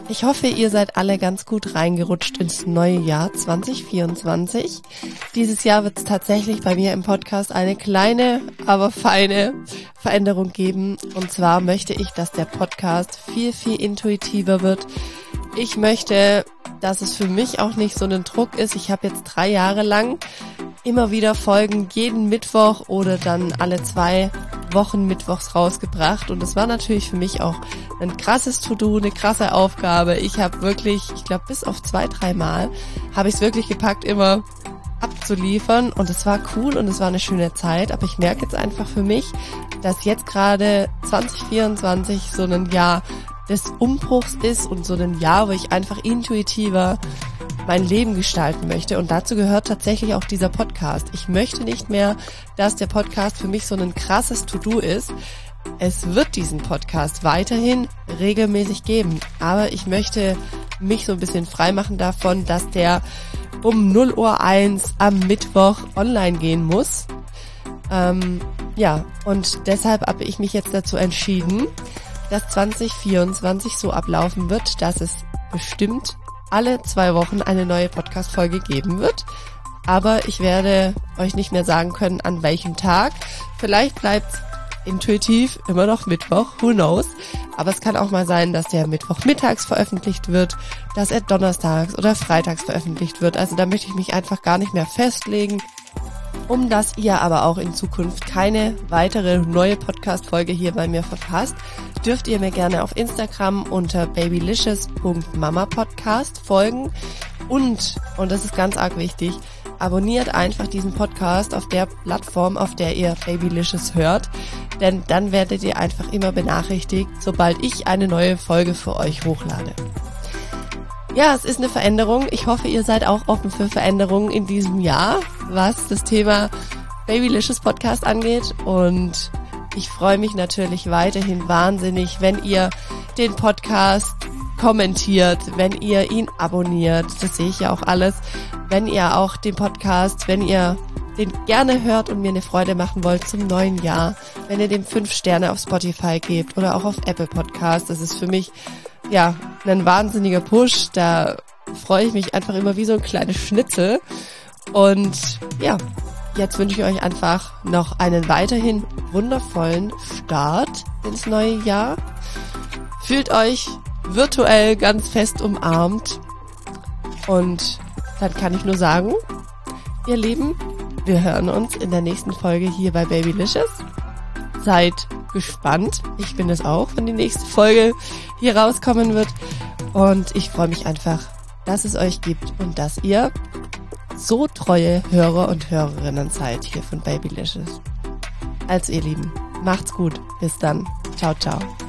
Ich hoffe, ihr seid alle ganz gut reingerutscht ins neue Jahr 2024. Dieses Jahr wird es tatsächlich bei mir im Podcast eine kleine, aber feine Veränderung geben. Und zwar möchte ich, dass der Podcast viel, viel intuitiver wird. Ich möchte, dass es für mich auch nicht so ein Druck ist. Ich habe jetzt 3 Jahre lang immer wieder Folgen jeden Mittwoch oder dann alle 2 Wochen mittwochs rausgebracht. Und es war natürlich für mich auch ein krasses To-Do, eine krasse Aufgabe. Ich habe wirklich, ich glaube bis auf 2-3 Mal, habe ich es wirklich gepackt, immer abzuliefern. Und es war cool und es war eine schöne Zeit. Aber ich merke jetzt einfach für mich, dass jetzt gerade 2024 so ein Jahr des Umbruchs ist und so ein Jahr, wo ich einfach intuitiver mein Leben gestalten möchte. Und dazu gehört tatsächlich auch dieser Podcast. Ich möchte nicht mehr, dass der Podcast für mich so ein krasses To-Do ist. Es wird diesen Podcast weiterhin regelmäßig geben. Aber ich möchte mich so ein bisschen freimachen davon, dass der um 0:01 Uhr am Mittwoch online gehen muss. Und deshalb habe ich mich jetzt dazu entschieden, dass 2024 so ablaufen wird, dass es bestimmt alle 2 Wochen eine neue Podcast-Folge geben wird. Aber ich werde euch nicht mehr sagen können, an welchem Tag. Vielleicht bleibt intuitiv immer noch Mittwoch, who knows. Aber es kann auch mal sein, dass der Mittwoch mittags veröffentlicht wird, dass er donnerstags oder freitags veröffentlicht wird. Also da möchte ich mich einfach gar nicht mehr festlegen. Um dass ihr aber auch in Zukunft keine weitere neue Podcast-Folge hier bei mir verpasst, dürft ihr mir gerne auf Instagram unter babylicious.mamapodcast folgen und das ist ganz arg wichtig, abonniert einfach diesen Podcast auf der Plattform, auf der ihr Babylicious hört, denn dann werdet ihr einfach immer benachrichtigt, sobald ich eine neue Folge für euch hochlade. Ja, es ist eine Veränderung. Ich hoffe, ihr seid auch offen für Veränderungen in diesem Jahr, was das Thema Babylicious Podcast angeht. Und ich freue mich natürlich weiterhin wahnsinnig, wenn ihr den Podcast kommentiert, wenn ihr ihn abonniert. Das sehe ich ja auch alles. Wenn ihr auch den Podcast, wenn ihr den gerne hört und mir eine Freude machen wollt zum neuen Jahr, wenn ihr dem 5 Sterne auf Spotify gebt oder auch auf Apple Podcast. Das ist für mich ein wahnsinniger Push, da freue ich mich einfach immer wie so ein kleines Schnitzel. Und jetzt wünsche ich euch einfach noch einen weiterhin wundervollen Start ins neue Jahr. Fühlt euch virtuell ganz fest umarmt und dann kann ich nur sagen, ihr Lieben, wir hören uns in der nächsten Folge hier bei Babylicious. Seid gespannt. Ich bin es auch, wenn die nächste Folge hier rauskommen wird. Und ich freue mich einfach, dass es euch gibt und dass ihr so treue Hörer und Hörerinnen seid hier von Babylicious. Also ihr Lieben, macht's gut. Bis dann. Ciao, ciao.